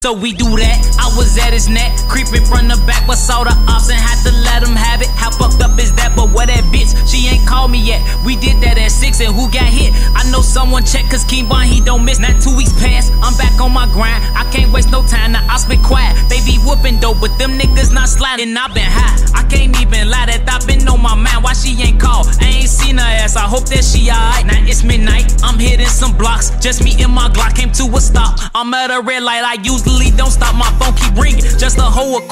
So we do that, I was at his neck, creeping from the back, but saw the ops and had to let him have it. How fucked up is that? But what that bitch, she ain't called me yet. We did that at 6 and who got hit? I know someone checked, cause Keembon, he don't miss. Not 2 weeks past, I'm back on my grind. I can't waste no time, now I been quiet. They be whooping dope, but them niggas not sliding. I been high, I can't even lie that I been on my mind. Why she ain't called? I ain't seen her ass, I hope that she alright. Now it's midnight, I'm hitting some blocks, just me and my Glock came to a stop. I'm at a red light, I usually don't stop, my phone keep ringing, just a hoe